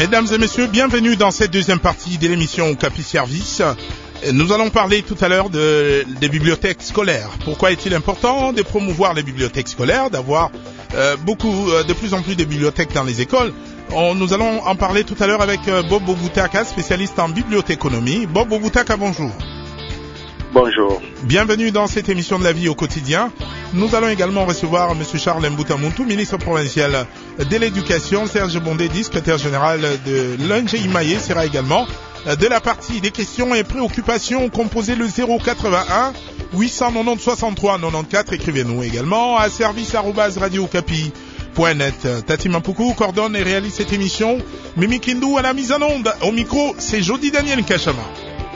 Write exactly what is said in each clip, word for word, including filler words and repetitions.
Mesdames et messieurs, bienvenue dans cette deuxième partie de l'émission Capi Service. Nous allons parler tout à l'heure de, des bibliothèques scolaires. Pourquoi est-il important de promouvoir les bibliothèques scolaires, d'avoir euh, beaucoup, euh, de plus en plus de bibliothèques dans les écoles? On, nous allons en parler tout à l'heure avec euh, Bob Bobutaka, spécialiste en bibliothéconomie. Bob Bobutaka, bonjour. Bonjour. Bienvenue dans cette émission de la vie au quotidien. Nous allons également recevoir M. Charles Mbutamuntu, ministre provincial de l'Éducation. Serge Bondé, secrétaire général de l'O N G Imaye, sera également de la partie des questions et préoccupations. Composez le zéro quatre-vingt-un huit cent quatre-vingt-dix soixante-trois quatre-vingt-quatorze. Écrivez-nous également à service arobase radio capi point net. Tati Mampoukou coordonne et réalise cette émission. Mimi Kindou à la mise en onde. Au micro, c'est Jody Daniel Kachama.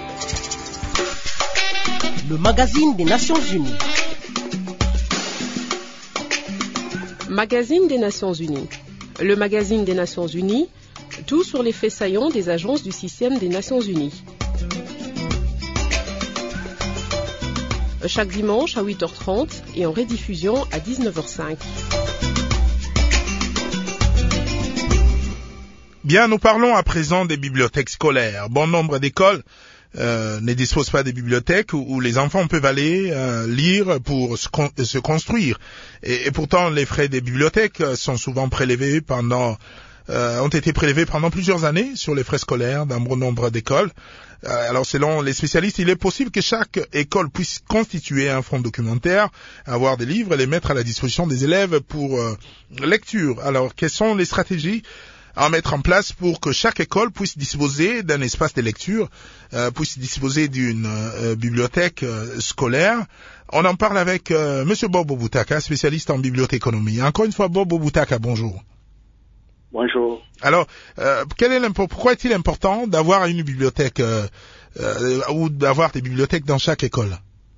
Le magazine des Nations Unies. Magazine des Nations Unies. Le magazine des Nations Unies, tout sur les faits saillants des agences du système des Nations Unies. Chaque dimanche à huit heures trente et en rediffusion à dix-neuf heures cinq. Bien, nous parlons à présent des bibliothèques scolaires. Bon nombre d'écoles Euh, ne disposent pas de bibliothèques où, où les enfants peuvent aller euh, lire pour se, con- se construire. Et, et pourtant, les frais des bibliothèques sont souvent prélevés pendant, euh, ont été prélevés pendant plusieurs années sur les frais scolaires d'un bon nombre d'écoles. Euh, alors, selon les spécialistes, il est possible que chaque école puisse constituer un fonds documentaire, avoir des livres et les mettre à la disposition des élèves pour euh, lecture. Alors, quelles sont les stratégies à mettre en place pour que chaque école puisse disposer d'un espace de lecture, euh, puisse disposer d'une euh, bibliothèque euh, scolaire? On en parle avec euh, Monsieur Bob Bobutaka, spécialiste en bibliothéconomie. Encore une fois, Bob Bobutaka, bonjour. Bonjour. Alors, euh, quel est pourquoi est-il important d'avoir une bibliothèque euh, euh, ou d'avoir des bibliothèques dans chaque école?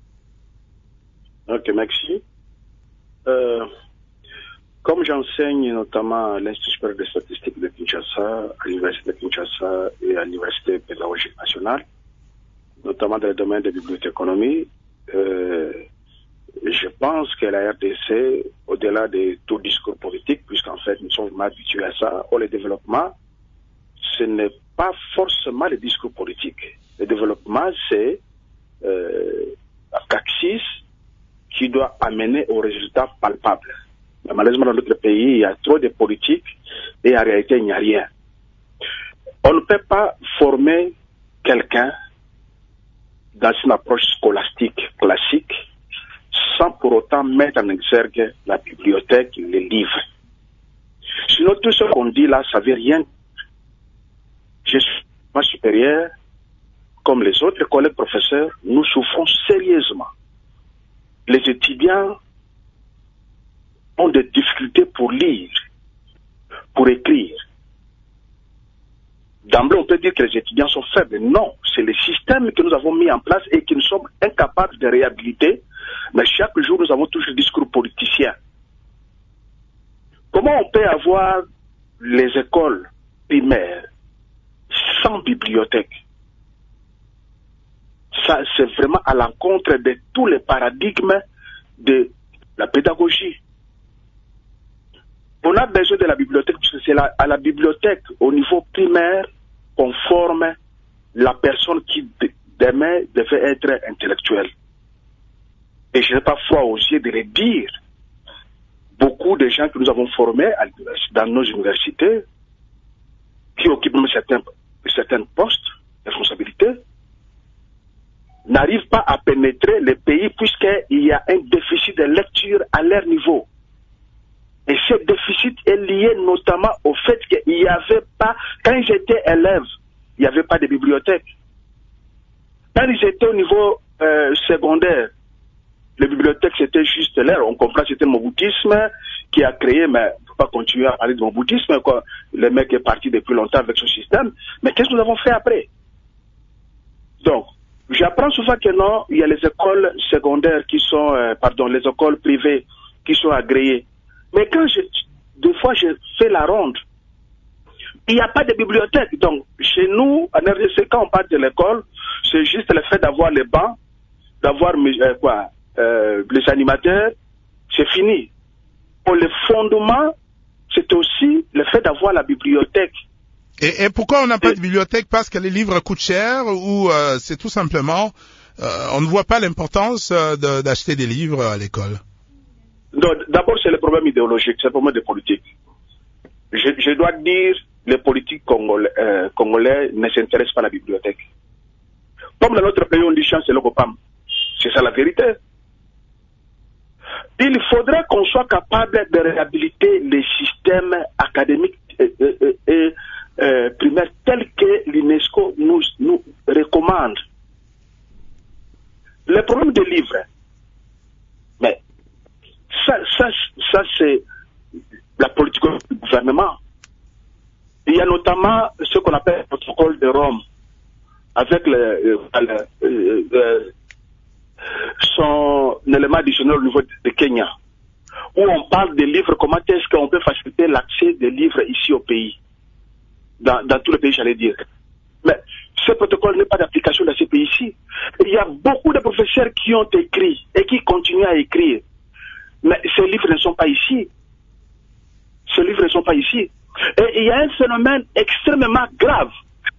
Ok, merci. Euh... Comme j'enseigne notamment à l'Institut supérieur de statistique de Kinshasa, à l'Université de Kinshasa et à l'Université pédagogique nationale, notamment dans le domaine de bibliothéconomie, euh, je pense que la R D C, au-delà de tout discours politique, puisqu'en fait nous sommes habitués à ça, au le développement, ce n'est pas forcément le discours politique. Le développement, c'est euh, la praxis qui doit amener aux résultats palpables. Mais malheureusement, dans notre pays, il y a trop de politique et en réalité, il n'y a rien. On ne peut pas former quelqu'un dans une approche scolastique classique sans pour autant mettre en exergue la bibliothèque, les livres. Sinon, tout ce qu'on dit là, ça ne veut rien. Je suis pas supérieur, comme les autres collègues professeurs, nous souffrons sérieusement. Les étudiants ont des difficultés pour lire, pour écrire. D'emblée, on peut dire que les étudiants sont faibles. Non, c'est le système que nous avons mis en place et que nous sommes incapables de réhabiliter. Mais chaque jour, nous avons toujours le discours politicien. Comment on peut avoir les écoles primaires sans bibliothèque? Ça, c'est vraiment à l'encontre de tous les paradigmes de la pédagogie. On a besoin de la bibliothèque, parce que c'est la, à la bibliothèque, au niveau primaire, qu'on forme la personne qui, de, demain, devait être intellectuelle. Et je n'ai pas foi aux yeux de le dire. Beaucoup de gens que nous avons formés à, dans nos universités, qui occupent certains, certains postes, responsabilités, n'arrivent pas à pénétrer le pays puisqu'il y a un déficit de lecture à leur niveau. Et ce déficit est lié notamment au fait qu'il n'y avait pas, quand j'étais élève, il n'y avait pas de bibliothèque. Quand j'étais au niveau euh, secondaire, les bibliothèques c'était juste l'air. On comprend que c'était le moboutisme qui a créé, mais il ne faut pas continuer à parler de moboutisme, quoi. Le mec est parti depuis longtemps avec ce système. Mais qu'est-ce que nous avons fait après? Donc, j'apprends souvent que non, il y a les écoles secondaires qui sont, euh, pardon, les écoles privées qui sont agréées. Mais quand je, deux fois je fais la ronde, il n'y a pas de bibliothèque. Donc, chez nous, en R D C, quand on parle de l'école, c'est juste le fait d'avoir les bancs, d'avoir euh, quoi, euh, les animateurs, c'est fini. Pour le fondement, c'est aussi le fait d'avoir la bibliothèque Et, et pourquoi on n'a pas et... de bibliothèque? Parce que les livres coûtent cher ou euh, c'est tout simplement, euh, on ne voit pas l'importance euh, de, d'acheter des livres à l'école? Non, d'abord, c'est le problème idéologique, c'est le problème de politique. Je, je dois dire, les politiques congolais, euh, congolais ne s'intéressent pas à la bibliothèque. Comme dans notre pays, on dit chance, c'est le copam. C'est ça la vérité. Il faudrait qu'on soit capable de réhabiliter les systèmes académiques et, et, et euh, primaires tels que l'UNESCO nous, nous recommande. Le problème des livres, mais ça, ça, ça c'est la politique du gouvernement. Il y a notamment ce qu'on appelle le protocole de Rome, avec le, euh, le, euh, son élément additionnel au niveau de Kenya, où on parle des livres, comment est-ce qu'on peut faciliter l'accès des livres ici au pays, dans, dans tout le pays, j'allais dire. Mais ce protocole n'est pas d'application dans ces pays-ci. Il y a beaucoup de professeurs qui ont écrit et qui continuent à écrire, mais ces livres ne sont pas ici. Ces livres ne sont pas ici. Et il y a un phénomène extrêmement grave.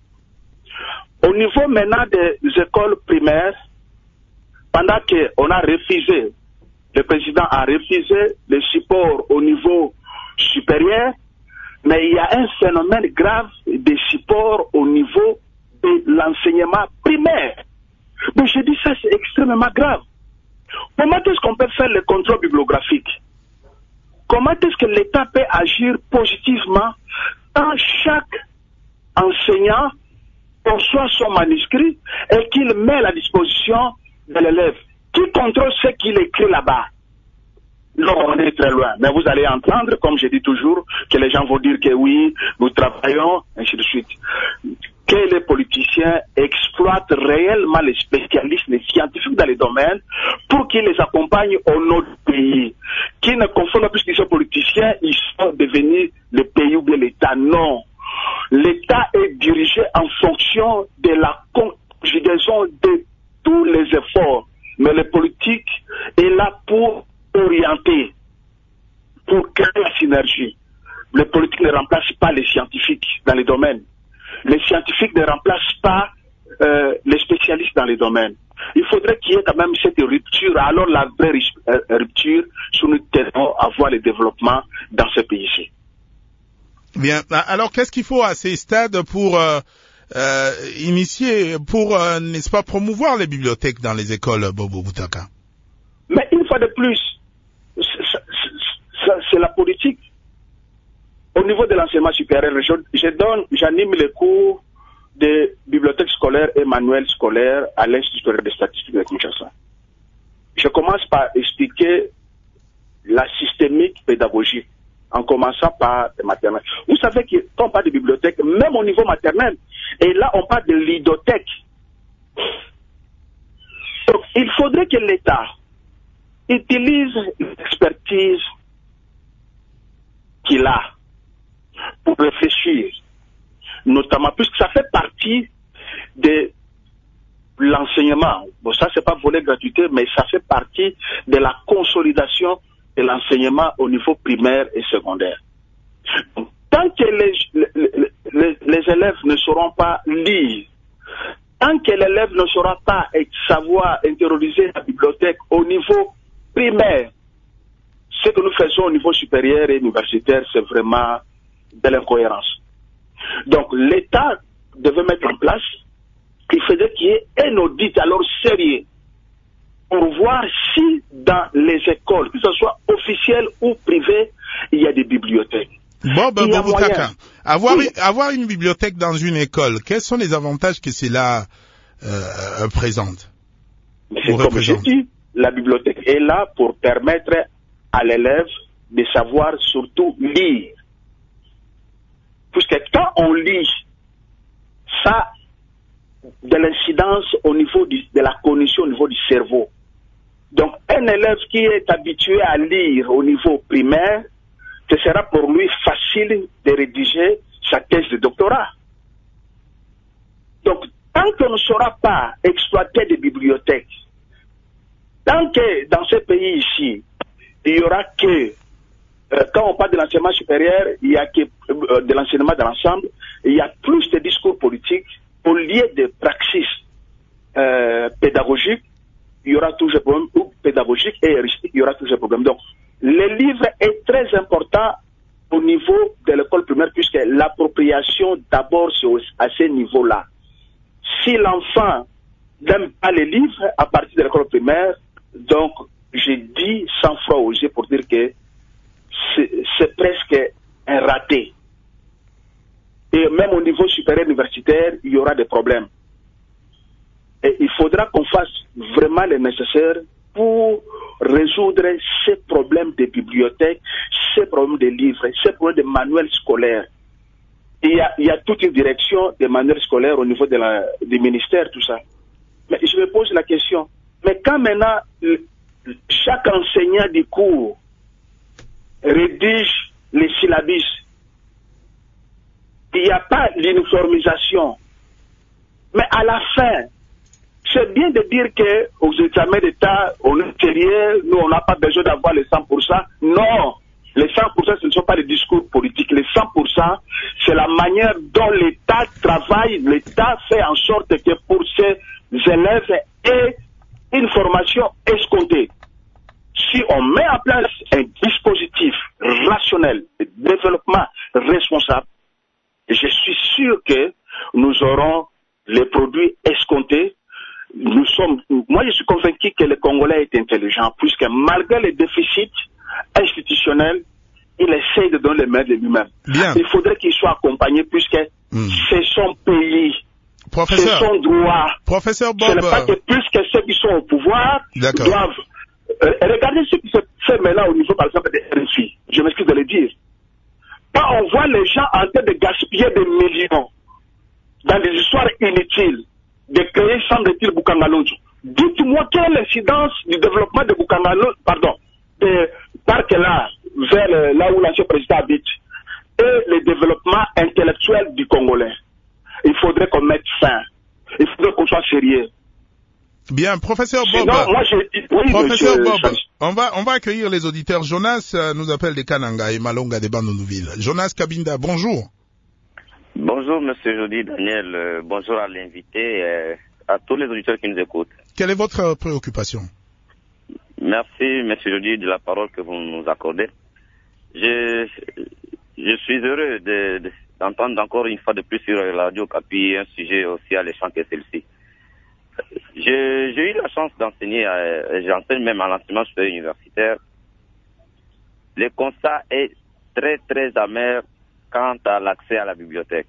Au niveau maintenant des écoles primaires, pendant qu'on a refusé, le président a refusé le support au niveau supérieur, mais il y a un phénomène grave de support au niveau de l'enseignement primaire. Mais je dis ça, c'est extrêmement grave. Comment est-ce qu'on peut faire le contrôle bibliographique? Comment est-ce que l'État peut agir positivement quand chaque enseignant reçoit son manuscrit et qu'il met à la disposition de l'élève? Qui contrôle ce qu'il écrit là-bas? Non, on est très loin. Mais vous allez entendre, comme je dis toujours, que les gens vont dire que oui, nous travaillons, ainsi de suite. Que les politiciens exploitent réellement les spécialistes, les scientifiques dans les domaines pour qu'ils les accompagnent au nom du pays. Qu'ils ne confondent plus qu'ils sont politiciens, ils sont devenus le pays ou bien l'État. Non. L'État est dirigé en fonction de la conjugaison de tous les efforts. Mais le politique est là pour orienter, pour créer la synergie. Le politique ne remplace pas les scientifiques dans les domaines. Les scientifiques ne remplacent pas euh, les spécialistes dans les domaines. Il faudrait qu'il y ait quand même cette rupture. Alors la vraie rupture, si nous tenons à voir le développement dans ce pays-ci. Bien. Alors qu'est-ce qu'il faut à ces stades pour euh, euh, initier, pour, euh, n'est-ce pas, promouvoir les bibliothèques dans les écoles, Bobo Boutaka? Mais une fois de plus, c'est la politique. Au niveau de l'enseignement supérieur, je, je donne, j'anime les cours de bibliothèque scolaire et manuel scolaire à l'Institut supérieur des statistiques de Kinshasa. Je commence par expliquer la systémique pédagogique, en commençant par les maternelles. Vous savez que quand on parle de bibliothèque, même au niveau maternel, et là on parle de ludothèque. Donc il faudrait que l'État utilise l'expertise qu'il a pour réfléchir, notamment, puisque ça fait partie de l'enseignement. Bon, ça, c'est pas volet gratuité, mais ça fait partie de la consolidation de l'enseignement au niveau primaire et secondaire. Tant que les, les, les, les élèves ne sauront pas lire, tant que l'élève ne saura pas savoir intérioriser la bibliothèque au niveau primaire, ce que nous faisons au niveau supérieur et universitaire, c'est vraiment de l'incohérence. Donc l'État devait mettre en place, il faisait qu'il y ait un audit alors sérieux pour voir si dans les écoles, que ce soit officielles ou privées, il y a des bibliothèques. Bon, ben, bon, Boutaka, avoir, oui. avoir une bibliothèque dans une école, quels sont les avantages que cela euh, présente? C'est comme je dis, la bibliothèque est là pour permettre à l'élève de savoir surtout lire. Puisque quand on lit, ça a de l'incidence au niveau du, de la cognition, au niveau du cerveau. Donc, un élève qui est habitué à lire au niveau primaire, ce sera pour lui facile de rédiger sa thèse de doctorat. Donc, tant qu'on ne saura pas exploiter des bibliothèques, tant que dans ce pays ici, il y aura que, euh, quand on parle de l'enseignement supérieur, il y a que euh, de l'enseignement de l'ensemble, il y a plus de discours politiques au lieu de praxis euh, pédagogiques, il y aura toujours des problèmes, ou pédagogiques et héuristiques, il y aura toujours des problèmes. Donc, le livre est très important au niveau de l'école primaire, puisque l'appropriation, d'abord, c'est à ce niveau-là. Si l'enfant n'aime pas les livres à partir de l'école primaire, donc, je dis sans froid aux yeux pour dire que c'est presque un raté. Et même au niveau supérieur universitaire, il y aura des problèmes. Et il faudra qu'on fasse vraiment le nécessaire pour résoudre ces problèmes de bibliothèques, ces problèmes de livres, ces problèmes de manuels scolaires. Il y a, il y a toute une direction des manuels scolaires au niveau de la, du ministère, tout ça. Mais je me pose la question, mais quand maintenant chaque enseignant du cours rédige les syllabus, il n'y a pas l'uniformisation. Mais à la fin, c'est bien de dire qu'aux examens d'État, au intérieur, nous, on n'a pas besoin d'avoir les cent pour cent. Non, les cent pour cent, ce ne sont pas les discours politiques. Les cent pour cent, c'est la manière dont l'État travaille. L'État fait en sorte que pour ses élèves aient une formation escomptée. Si on met en place un dispositif rationnel de développement responsable, je suis sûr que nous aurons les produits escomptés. Nous sommes, moi je suis convaincu que le Congolais est intelligent, puisque malgré les déficits institutionnels, il essaie de donner les mains de lui-même. Il faudrait qu'il soit accompagné, puisque mmh. c'est son pays, c'est son droit. Professeur Bob, ce n'est pas que puisque ceux qui sont au pouvoir doivent... Euh, regardez ce qui se fait maintenant au niveau, par exemple, des R F I. Je m'excuse de le dire. Quand on voit les gens en train de gaspiller des millions dans des histoires inutiles, de créer, semble-t-il, Bukangalonjo, dites-moi quelle est l'incidence du développement de Bukangalonjo, pardon, de Parc-là, vers là où l'ancien président habite, et le développement intellectuel du Congolais. Il faudrait qu'on mette fin. Il faudrait qu'on soit sérieux. Bien, professeur Bob. Sinon, moi, je... oui, professeur monsieur, Bob, je... on va, on va accueillir les auditeurs. Jonas euh, nous appelle des Kananga et Malonga des Bandounouville. Jonas Kabinda, bonjour. Bonjour, monsieur Jody Daniel. Euh, bonjour à l'invité, euh, à tous les auditeurs qui nous écoutent. Quelle est votre préoccupation? Merci, monsieur Jody, de la parole que vous nous accordez. Je, je suis heureux de, de, d'entendre encore une fois de plus sur la radio Capi un sujet aussi alléchant que celle-ci. J'ai eu la chance d'enseigner, euh, j'enseigne même à l'enseignement supérieur universitaire. Le constat est très très amer quant à l'accès à la bibliothèque.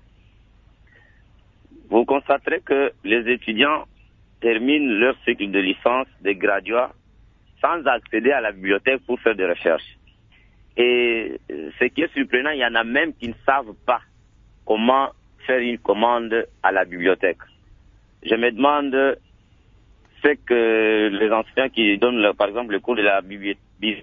Vous constaterez que les étudiants terminent leur cycle de licence, de graduat, sans accéder à la bibliothèque pour faire des recherches. Et ce qui est surprenant, il y en a même qui ne savent pas comment faire une commande à la bibliothèque. Je me demande ce que les enseignants qui donnent, par exemple, le cours de la bibliothèque,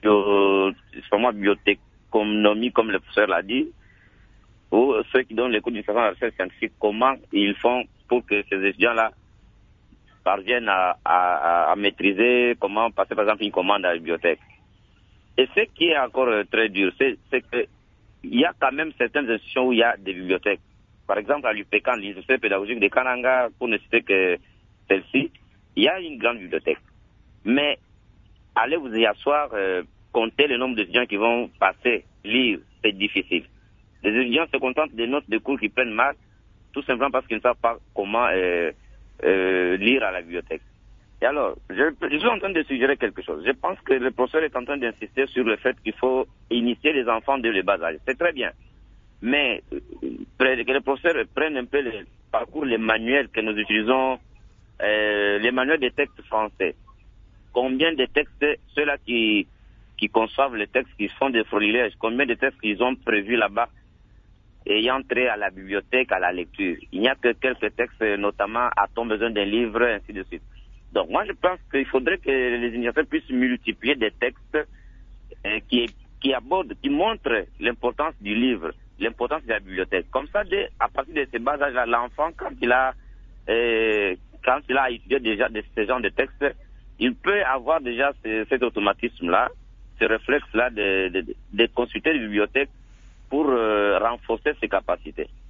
bibliothéconomie, comme le professeur l'a dit, ou ceux qui donnent les cours d'éducation à la recherche scientifique, comment ils font pour que ces étudiants-là parviennent à, à, à maîtriser comment passer, par exemple, une commande à la bibliothèque. Et ce qui est encore très dur, c'est qu'il y a quand même certaines institutions où il y a des bibliothèques. Par exemple, à l'U P C A N, l'Université pédagogique de Kananga, pour ne citer que celle-ci, il y a une grande bibliothèque. Mais allez vous y asseoir, euh, compter le nombre d'étudiants qui vont passer, lire, c'est difficile. Les étudiants se contentent des notes de cours qui prennent mal, tout simplement parce qu'ils ne savent pas comment euh, euh, lire à la bibliothèque. Et alors, je, je suis en train de suggérer quelque chose. Je pense que le professeur est en train d'insister sur le fait qu'il faut initier les enfants dès le bas âge. C'est très bien. Mais que les professeurs prennent un peu le parcours, les manuels que nous utilisons, euh, les manuels des textes français. Combien de textes, ceux-là qui, qui conçoivent les textes, qui font des florilèges, combien de textes qu'ils ont prévus là-bas, ayant trait à la bibliothèque, à la lecture. Il n'y a que quelques textes, notamment a-t-on besoin d'un livre, ainsi de suite. Donc moi je pense qu'il faudrait que les universités puissent multiplier des textes euh, qui, qui abordent, qui montrent l'importance du livre, l'importance de la bibliothèque. Comme ça, dès, à partir de ces bas âges-là, l'enfant, quand il a euh, quand il a étudié déjà de, ces genres de textes, il peut avoir déjà ce, cet automatisme-là, ce réflexe-là de, de, de consulter les bibliothèques pour euh, renforcer ses capacités.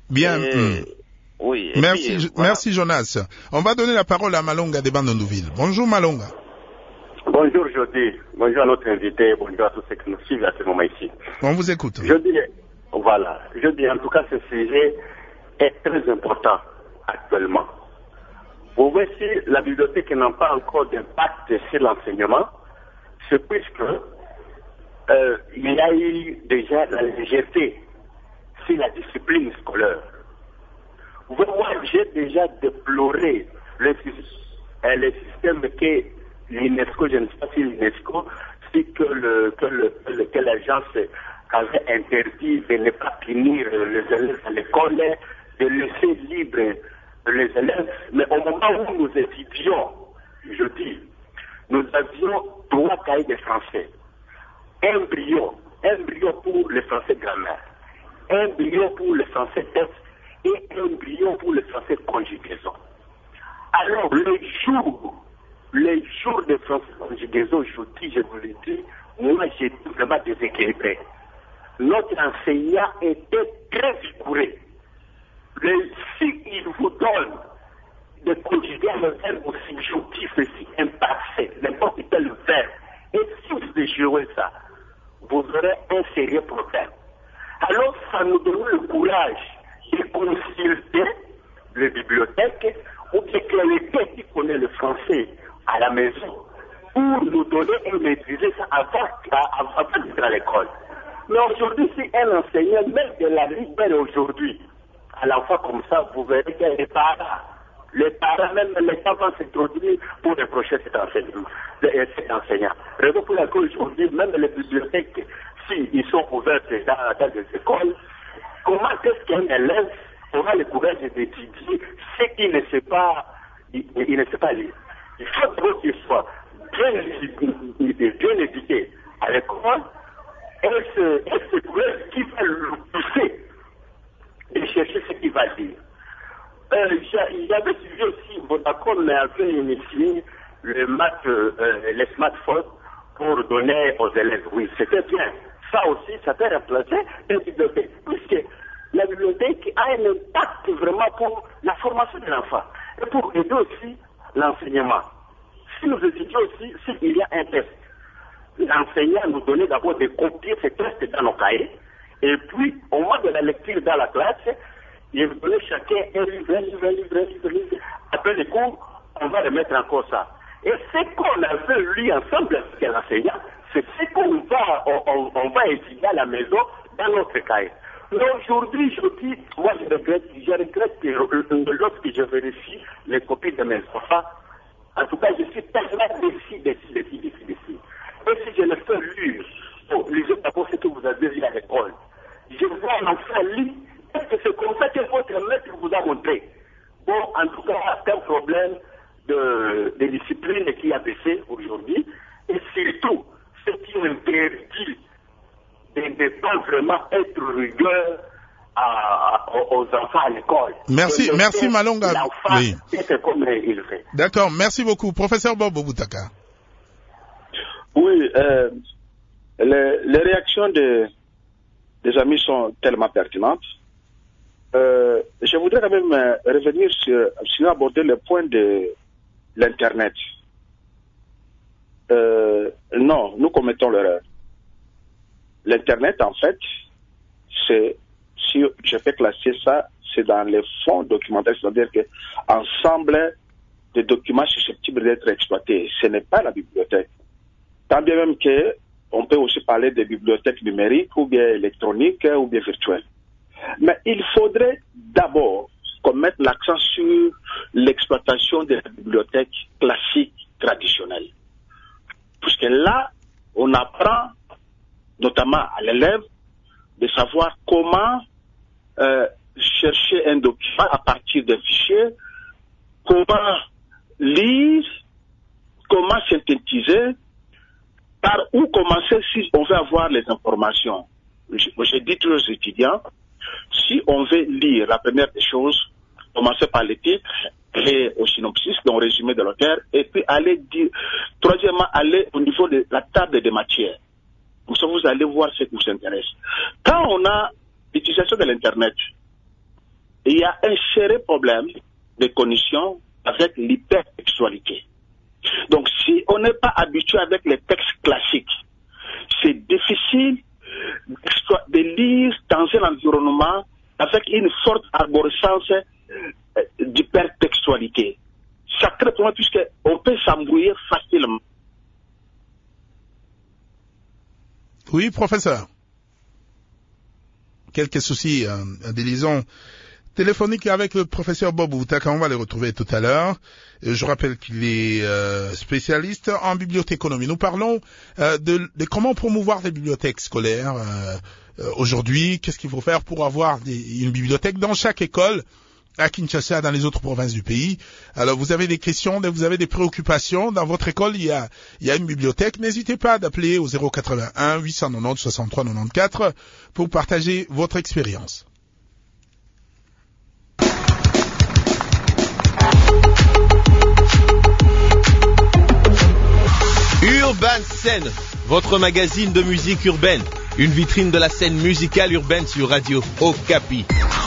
Bien. Et, mm. Oui. Merci, puis, voilà. merci Jonas. On va donner la parole à Malonga de Bandundu-Ville. Bonjour Malonga. Bonjour Jody, bonjour à notre invité, bonjour à tous ceux qui nous suivent à ce moment ici. On vous écoute. Je dis, voilà, je dis en tout cas ce sujet est très important actuellement. Vous voyez, si la bibliothèque n'a pas encore d'impact sur l'enseignement, c'est puisque euh, il y a eu déjà la légèreté sur la discipline scolaire. Vous voyez, moi j'ai déjà déploré le, euh, le système que l'UNESCO, je ne sais pas si l'UNESCO, si que, le, que, le, que l'agence avait interdit de ne pas punir les élèves à l'école, de laisser libre les élèves. Mais au moment où nous étudions, je dis, nous avions trois cahiers de français. Un brio, un brio pour le français grammaire, un brio pour le français texte et un brio pour le français conjugaison. Alors, les jours Les jours de français conjugaison, je dis, je vous le dis, moi j'ai vraiment déséquilibré. Notre enseignant était très vigoureux. Si il vous donne de conjuguer un verbe au subjonctif, si imparfait, n'importe quel verbe, et si vous déjouez ça, vous aurez un sérieux problème. Alors ça nous donne le courage de consulter les bibliothèques ou bien quelqu'un qui connaît le français à la maison pour nous donner et maîtriser ça avant, avant d'être à l'école. Mais aujourd'hui, si un enseignant, même de la libère aujourd'hui, à l'enfant comme ça, vous verrez que les parents, les parents, même les parents vont s'introduire pour reprocher cet enseignant. Cet enseignant. Raison pour laquelle aujourd'hui, même les bibliothèques, s'ils sont ouvertes dans, dans des écoles, comment est-ce qu'un élève aura le courage d'étudier ce qu'il ne sait pas, il, il ne sait pas lire? Il faut qu'il soit bien, bien éduqué à l'école et ce, et ce courage qui va le pousser et chercher ce qu'il va dire. Euh, J'avais suivi aussi, Vodacom avait initié le math, euh, les smartphones pour donner aux élèves. Oui, c'était bien. Ça aussi, ça peut remplacer une bibliothèque, puisque la bibliothèque a un impact vraiment pour la formation de l'enfant et pour aider aussi l'enseignement. Si nous étudions aussi, s'il y a un test, l'enseignant nous donnait d'abord de copier ces tests dans nos cahiers, et puis au moment de la lecture dans la classe, il donnait chacun un livre, un livre, un livre, un livre, un livre. Après les cours, on va remettre encore ça. Et ce qu'on avait lu ensemble avec l'enseignant, c'est ce qu'on va, on, on, on va étudier à la maison dans notre cahier. Mais aujourd'hui, je dis, moi je regrette, je regrette que lorsque je vérifie les copies de mes enfants, en tout cas, je suis tellement déçu, déçu, déçu, déçu, déçu. Et si je le fais lire, bon, lisez d'abord ce que vous avez lu à l'école. Je vois un enfant lire, est-ce que c'est comme ça que votre maître vous a montré? Bon, en tout cas, c'est un problème de, de discipline qui a baissé aujourd'hui, et surtout, ce qui interdit de ne pas vraiment être rigueur à, aux enfants à l'école. Merci, merci Malonga. Oui. C'est comme il fait. D'accord, merci beaucoup. Professeur Bobo Boutaka. Oui, euh, les, les réactions de, des amis sont tellement pertinentes. Euh, je voudrais quand même euh, revenir sur, sur aborder le point de l'Internet. Euh, non, nous commettons l'erreur. L'Internet, en fait, c'est, si je peux classer ça, c'est dans les fonds documentaires, c'est-à-dire que ensemble de documents susceptibles d'être exploités. Ce n'est pas la bibliothèque. Tant bien même que on peut aussi parler de bibliothèques numériques ou bien électroniques ou bien virtuelles. Mais il faudrait d'abord qu'on mette l'accent sur l'exploitation des bibliothèques classiques traditionnelles. Puisque là, on apprend notamment à l'élève de savoir comment euh, chercher un document à partir d'un fichier, comment lire, comment synthétiser, par où commencer si on veut avoir les informations. Je, je dis toujours aux étudiants, si on veut lire la première des choses, commencer par les titres et au synopsis, donc résumé de l'auteur, et puis aller dire, troisièmement, aller au niveau de la table des matières. Pour ça, vous allez voir ce qui vous intéresse. Quand on a l'utilisation de l'Internet, il y a un sérieux problème de connexion avec l'hypertextualité. Donc, si on n'est pas habitué avec les textes classiques, c'est difficile de lire dans un environnement avec une forte arborescence d'hypertextualité. Ça crée pour moi puisqu'on peut s'embrouiller facilement. Oui, professeur. Quelques soucis euh, de liaison téléphonique avec le professeur Bob Boutaka, on va les retrouver tout à l'heure. Je rappelle qu'il est euh, spécialiste en bibliothéconomie. Nous parlons euh, de, de comment promouvoir les bibliothèques scolaires euh, euh, aujourd'hui. Qu'est-ce qu'il faut faire pour avoir des, une bibliothèque dans chaque école à Kinshasa, dans les autres provinces du pays. Alors, vous avez des questions, vous avez des préoccupations. Dans votre école, il y a, il y a une bibliothèque. N'hésitez pas d'appeler au zéro quatre-vingt-un huit cent quatre-vingt-dix soixante-trois quatre-vingt-quatorze pour partager votre expérience. Urban Scène, votre magazine de musique urbaine. Une vitrine de la scène musicale urbaine sur Radio Okapi.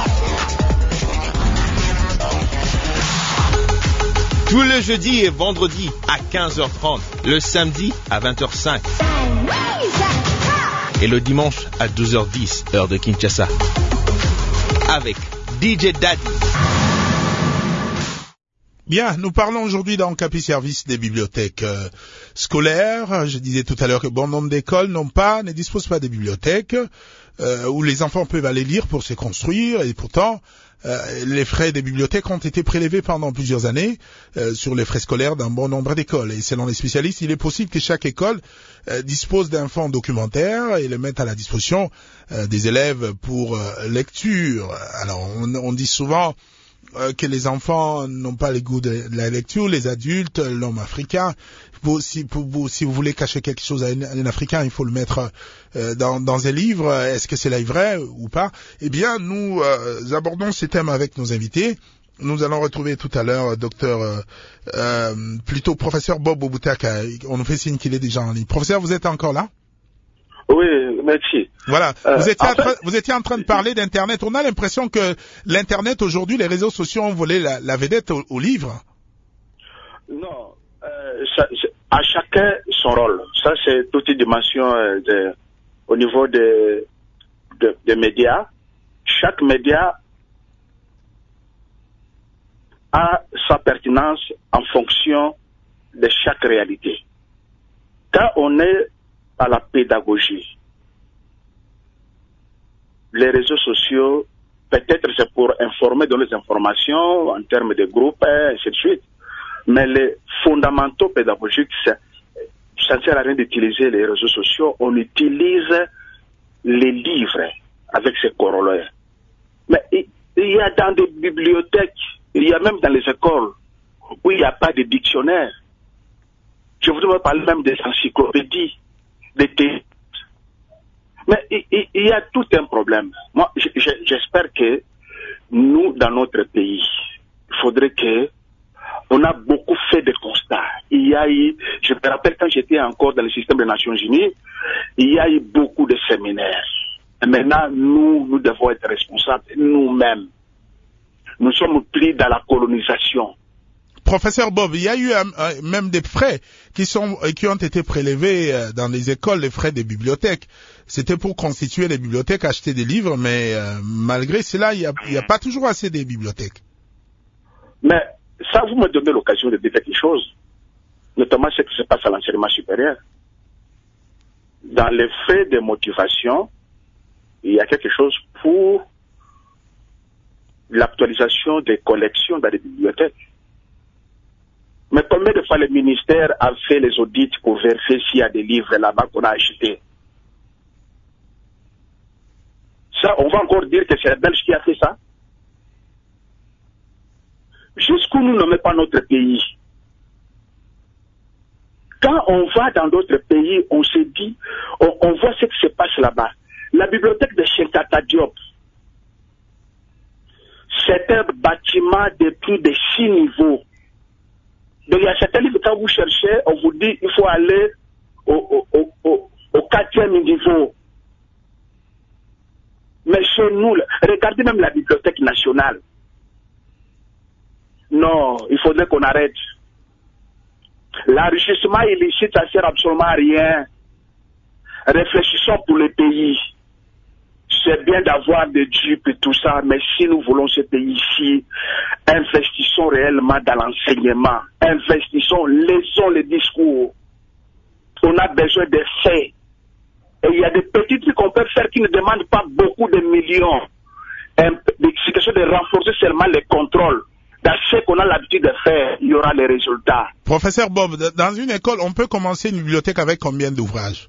Tout le jeudi et vendredi à quinze heures trente, le samedi à vingt heures cinq et le dimanche à douze heures dix, heure de Kinshasa. Avec D J Daddy. Bien, nous parlons aujourd'hui dans Capi Service des bibliothèques euh, scolaires. Je disais tout à l'heure que bon nombre d'écoles n'ont pas, ne disposent pas de bibliothèques euh, où les enfants peuvent aller lire pour se construire, et pourtant euh, les frais des bibliothèques ont été prélevés pendant plusieurs années euh, sur les frais scolaires d'un bon nombre d'écoles. Et selon les spécialistes, il est possible que chaque école euh, dispose d'un fonds documentaire et le mette à la disposition euh, des élèves pour euh, lecture. Alors, on, on dit souvent Euh, que les enfants n'ont pas le goût de, de la lecture, les adultes, l'homme africain. Vous, si, pour, vous, si vous voulez cacher quelque chose à un, à un Africain, il faut le mettre euh, dans, dans un livre. Est-ce que c'est là vrai ou pas? Eh bien, nous euh, abordons ces thèmes avec nos invités. Nous allons retrouver tout à l'heure docteur, euh, euh, plutôt professeur Bob Boutaka. On nous fait signe qu'il est déjà en ligne. Professeur, vous êtes encore là? Oui, merci. Voilà. Euh, vous, étiez en en train, fait... vous étiez en train de parler d'Internet. On a l'impression que l'Internet aujourd'hui, les réseaux sociaux ont volé la, la vedette au, au livre. Non, euh, ça, à chacun son rôle. Ça, c'est toute une dimension euh, de, au niveau des de, de médias. Chaque média a sa pertinence en fonction de chaque réalité. Quand on est à la pédagogie, les réseaux sociaux, peut-être c'est pour informer, donner des informations en termes de groupes, et ainsi de suite. Mais les fondamentaux pédagogiques, ça ne sert à rien d'utiliser les réseaux sociaux. On utilise les livres avec ses corollaires. Mais il y a dans des bibliothèques, il y a même dans les écoles où il n'y a pas de dictionnaire. Je voudrais parler même des encyclopédies, des textes. Mais il, il, il y a tout un problème. Moi, j'espère que nous, dans notre pays, il faudrait que on a beaucoup fait de constats. Il y a eu, je me rappelle quand j'étais encore dans le système des Nations Unies, il y a eu beaucoup de séminaires. Et maintenant, nous, nous devons être responsables nous-mêmes. Nous sommes pris dans la colonisation. Professeur Bob, il y a eu euh, même des frais qui sont qui ont été prélevés euh, dans les écoles, les frais des bibliothèques. C'était pour constituer les bibliothèques, acheter des livres, mais euh, malgré cela, il n'y a, il y a pas toujours assez de bibliothèques. Mais ça, vous me donnez l'occasion de dire quelque chose, notamment ce qui se passe à l'enseignement supérieur. Dans les frais de motivation, il y a quelque chose pour l'actualisation des collections dans les bibliothèques. Mais combien de fois le ministère a fait les audits pour vérifier s'il y a des livres là-bas qu'on a achetés? Ça, on va encore dire que c'est la Belge qui a fait ça? Jusqu'où nous ne mettons pas notre pays. Quand on va dans d'autres pays, on se dit, on, on voit ce qui se passe là-bas. La bibliothèque de Chenkata Diop, c'est un bâtiment de plus de six niveaux. Donc il y a certains livres, quand vous cherchez, on vous dit il faut aller au, au, au, au quatrième niveau. Mais Mais chez nous, regardez même la Bibliothèque nationale. Non, il faudrait qu'on arrête. L'enrichissement illicite, ça ne sert absolument à rien. Réfléchissons pour le pays. C'est bien d'avoir des dupes et tout ça, mais si nous voulons ce pays-ci, investissons réellement dans l'enseignement. Investissons, laissons les discours. On a besoin de faits. Et il y a des petits trucs qu'on peut faire qui ne demandent pas beaucoup de millions. C'est question de renforcer seulement les contrôles. Dans ce qu'on a l'habitude de faire, il y aura les résultats. Professeur Bob, dans une école, on peut commencer une bibliothèque avec combien d'ouvrages?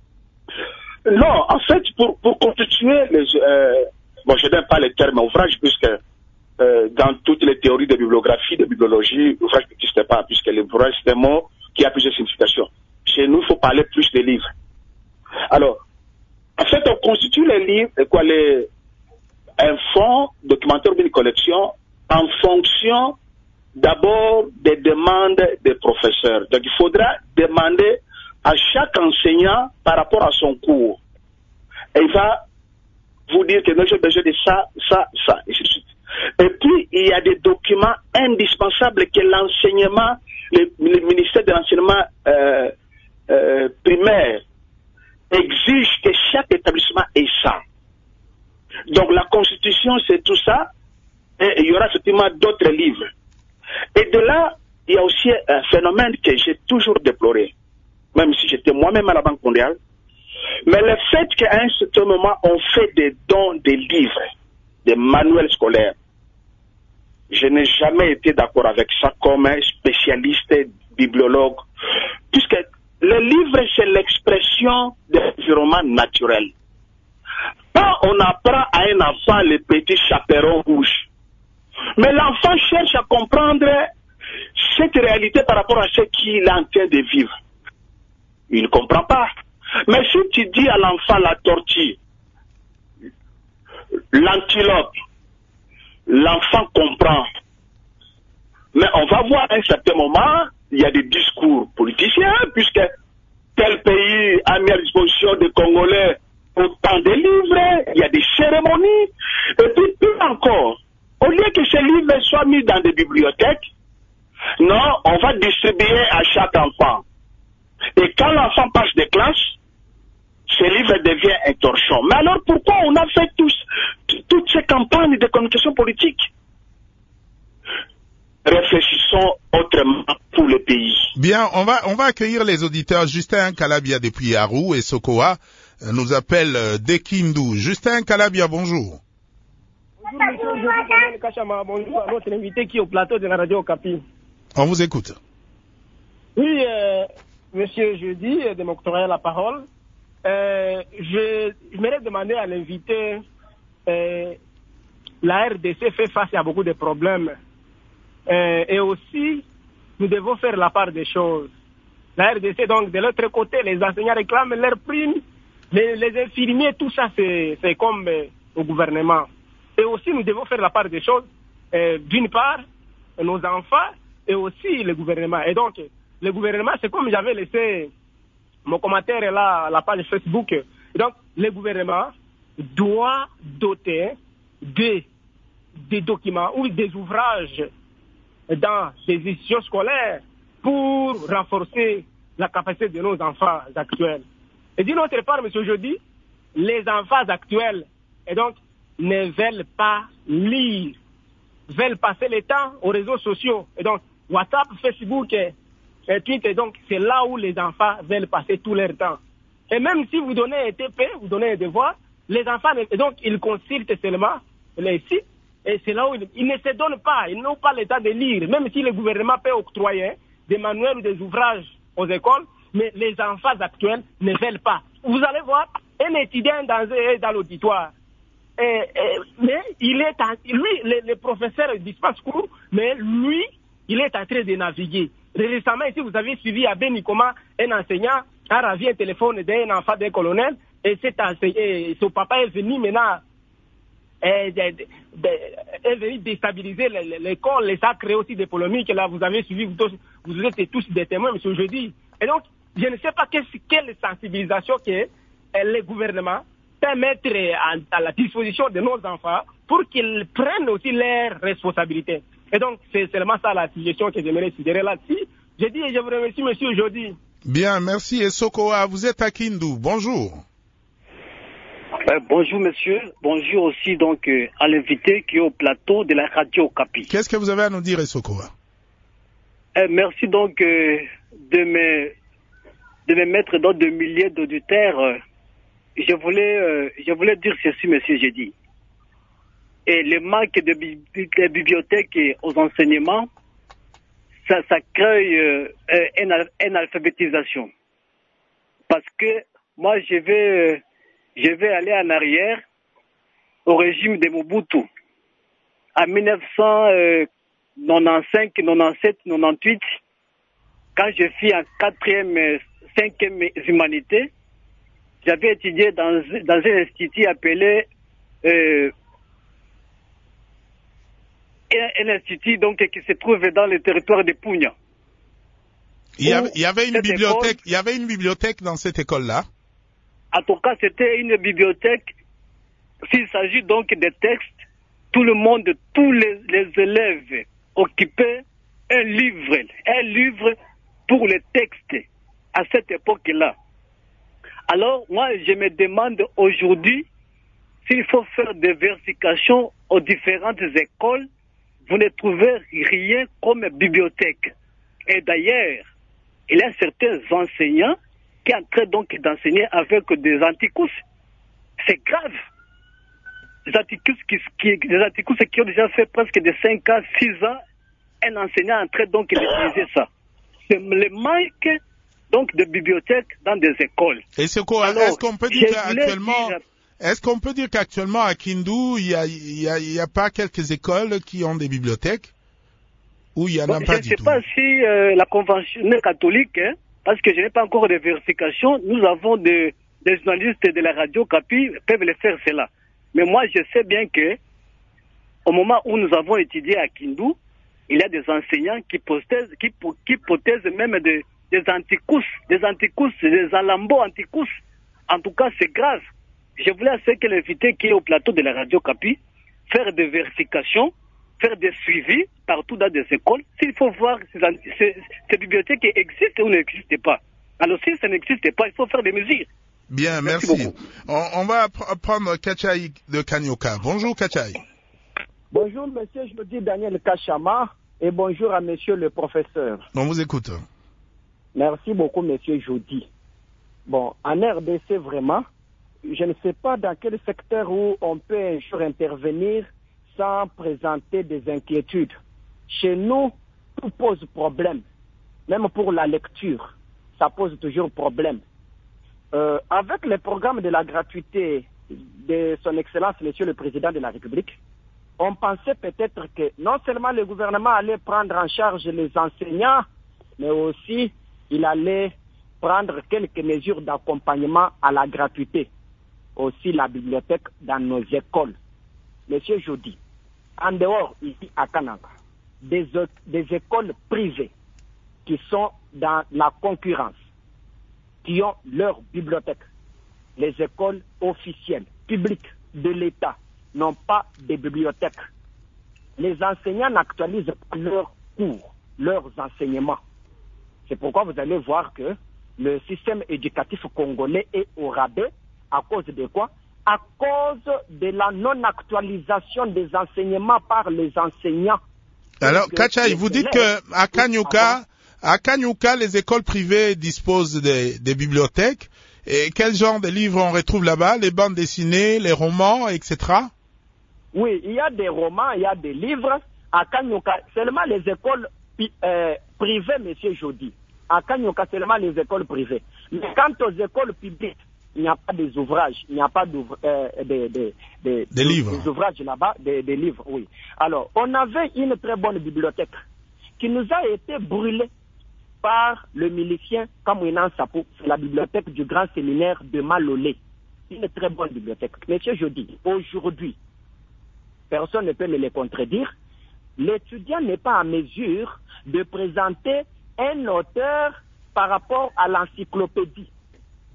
Non, en fait, pour, pour constituer les... Euh, bon, je n'aime pas les termes ouvrages, puisque euh, dans toutes les théories de bibliographie, de bibliologie, l'ouvrage n'existe pas, puisque l'ouvrage, c'est un mot qui a plusieurs significations. Chez nous, il faut parler plus des livres. Alors, en fait, on constitue les livres, quoi, les, un fonds documentaire ou une collection en fonction d'abord des demandes des professeurs. Donc, il faudra demander à chaque enseignant par rapport à son cours. Et il va vous dire que j'ai besoin de ça, ça, ça, et ainsi de suite. Et puis, il y a des documents indispensables que l'enseignement, le, le ministère de l'enseignement euh, euh, primaire exige que chaque établissement ait ça. Donc, la Constitution, c'est tout ça. Et il y aura effectivement d'autres livres. Et de là, il y a aussi un phénomène que j'ai toujours déploré, même si j'étais moi-même à la Banque mondiale. Mais le fait qu'à un certain moment, on fait des dons des livres, des manuels scolaires, je n'ai jamais été d'accord avec ça comme un spécialiste bibliologue, puisque le livre, c'est l'expression de l'environnement naturel. Quand on apprend à un enfant le petit chaperon rouge, mais l'enfant cherche à comprendre cette réalité par rapport à ce qu'il est en train de vivre. Il ne comprend pas. Mais si tu dis à l'enfant la tortue, l'antilope, l'enfant comprend. Mais on va voir à un certain moment, il y a des discours politiciens, puisque tel pays a mis à disposition des Congolais autant de livres, il y a des cérémonies, et puis plus encore, au lieu que ces livres soient mis dans des bibliothèques, non, on va distribuer à chaque enfant. Et quand l'enfant passe des classes, ce livre devient un torchon. Mais alors pourquoi on a fait tous, toutes ces campagnes de communication politique? Réfléchissons autrement pour le pays. Bien, on va, on va accueillir les auditeurs. Justin Kalabia depuis Yarou et Sokoa nous appelle Dekindou. Justin Kalabia, bonjour. Bonjour, monsieur, je vous Kachama. Bonjour à notre invité qui est au plateau de la radio Okapi. On vous écoute. Oui, euh, monsieur Jeudi, de m'octroyer la parole. Euh, je, je voudrais demander à l'invité, euh, la R D C fait face à beaucoup de problèmes. Euh, et aussi, nous devons faire la part des choses. La R D C, donc, de l'autre côté, les enseignants réclament leurs primes, les, les infirmiers, tout ça, c'est comme euh, au gouvernement. Et aussi, nous devons faire la part des choses, euh, d'une part, nos enfants, et aussi le gouvernement. Et donc, le gouvernement, c'est comme j'avais laissé mon commentaire là, à la page Facebook. Et donc, le gouvernement doit doter des, des documents ou des ouvrages dans des institutions scolaires pour renforcer la capacité de nos enfants actuels. Et d'une autre part, monsieur Jeudi, les enfants actuels, et donc, ne veulent pas lire, veulent passer le temps aux réseaux sociaux. Et donc, WhatsApp, Facebook et, et Twitter, donc, c'est là où les enfants veulent passer tout leur temps. Et même si vous donnez un T P, vous donnez un devoir, les enfants, et donc, ils consultent seulement les sites. Et c'est là où ils, ils ne se donnent pas, ils n'ont pas le temps de lire, même si le gouvernement peut octroyer des manuels ou des ouvrages aux écoles, mais les enfants actuels ne veulent pas. Vous allez voir, un étudiant dans, dans l'auditoire, et, et, mais il est en, lui, le, le professeur dispense cours, mais lui, il est en train de naviguer. Récemment, ici, vous avez suivi à Benikoma, un enseignant a ravi un téléphone d'un enfant d'un colonel, et cet enseignant, son papa est venu maintenant est venu déstabiliser l'école, et ça a créé aussi des polémiques. Là, vous avez suivi, vous, tous, vous êtes tous des témoins, monsieur Jeudi. Et donc, je ne sais pas quelle, quelle sensibilisation que les gouvernements certains mettre à, à la disposition de nos enfants pour qu'ils prennent aussi leurs responsabilités. Et donc, c'est seulement ça la suggestion que j'aimerais suggérer là-dessus. Je dis et je vous remercie, monsieur, aujourd'hui. Bien, merci. Et Sokoa, vous êtes à Kindu. Bonjour. Euh, bonjour, monsieur. Bonjour aussi donc euh, à l'invité qui est au plateau de la radio Okapi. Qu'est-ce que vous avez à nous dire, Sokoa? euh, Merci donc euh, de, me, de me mettre dans de milliers d'auditeurs. Euh, je, voulais, euh, je voulais dire ceci, monsieur, j'ai dit. Et le manque de, bi de bibliothèques aux enseignements, ça, ça crée euh, une, une alphabétisation. Parce que moi, je vais, euh, je vais aller en arrière au régime de Mobutu. En mille neuf cent quatre-vingt-quinze, quatre-vingt-dix-sept, quatre-vingt-dix-huit, quand je suis en quatrième, cinquième humanité, j'avais étudié dans, dans un institut appelé euh, un institut donc qui se trouve dans le territoire de Pugna. Il y avait, il y avait une bibliothèque, école, il y avait une bibliothèque dans cette école-là. En tout cas, c'était une bibliothèque. S'il s'agit donc de textes, tout le monde, tous les, les élèves occupaient un livre, un livre pour les textes à cette époque-là. Alors, moi, je me demande aujourd'hui s'il faut faire des vérifications aux différentes écoles. Vous ne trouvez rien comme bibliothèque. Et d'ailleurs, il y a certains enseignants qui sont en train donc d'enseigner avec des antiquus. C'est grave. Des antiquus qui, qui, des antiquus qui ont déjà fait presque de cinq ans, six ans, un enseignant en train donc d'utiliser ça. C'est le manque donc de bibliothèques dans des écoles. Et c'est quoi? Est-ce qu'on peut dire qu'actuellement... Dire... Est-ce qu'on peut dire qu'actuellement à Kindu, il y a, il y a, il y a pas quelques écoles qui ont des bibliothèques? Ou il y en bon, a pas du tout? Je ne sais pas si euh, la convention catholique, hein, parce que je n'ai pas encore de vérification, nous avons des, des journalistes de la radio Capi peuvent le faire cela. Mais moi, je sais bien que au moment où nous avons étudié à Kindu, il y a des enseignants qui possèdent, qui, qui possèdent même des, des anticous, des anticous, des alambos anticous. En tout cas, c'est grave. Je voulais à ce que l'invité qui est au plateau de la radio Capi, faire des vérifications, faire des suivis partout dans des écoles. S'il faut voir ces, ces, ces bibliothèques qui existent ou n'existent pas. Alors si ça n'existe pas, il faut faire des mesures. Bien, merci. merci. On, on va prendre Kachai de Kanyoka. Bonjour Kachai. Bonjour monsieur, je me dis Daniel Kachama et bonjour à monsieur le professeur. On vous écoute. Merci beaucoup monsieur Jody. Bon, en R D C vraiment, je ne sais pas dans quel secteur où on peut un jour intervenir sans présenter des inquiétudes. Chez nous, tout pose problème. Même pour la lecture, ça pose toujours problème. Euh, avec le programme de la gratuité de son Excellence, Monsieur le Président de la République, on pensait peut-être que non seulement le gouvernement allait prendre en charge les enseignants, mais aussi il allait prendre quelques mesures d'accompagnement à la gratuité. Aussi la bibliothèque dans nos écoles. Monsieur Jody, en dehors ici à Kananga, des, des écoles privées qui sont dans la concurrence, qui ont leur bibliothèque, les écoles officielles, publiques de l'État n'ont pas de bibliothèque. Les enseignants n'actualisent pas leurs cours, leurs enseignements. C'est pourquoi vous allez voir que le système éducatif congolais est au rabais. À cause de quoi? À cause de la non-actualisation des enseignements par les enseignants. Alors, Kachai, vous dites qu'à Kanyoka, à Kanyoka, les écoles privées disposent des, des bibliothèques. Et quel genre de livres on retrouve là-bas? Les bandes dessinées, les romans, et cetera. Oui, il y a des romans, il y a des livres. À Kanyoka, seulement les écoles euh, privées, monsieur Jody. À Kanyoka, seulement les écoles privées. Mais quant aux écoles publiques, il n'y a pas des ouvrages, il n'y a pas euh, des, des, des, des livres. Des ouvrages là-bas, des, des livres, oui. Alors, on avait une très bonne bibliothèque qui nous a été brûlée par le milicien Kamouinan Sapou, c'est la bibliothèque du grand séminaire de Malolé. Une très bonne bibliothèque. Monsieur Jody, aujourd'hui, personne ne peut me le contredire, l'étudiant n'est pas en mesure de présenter un auteur par rapport à l'encyclopédie.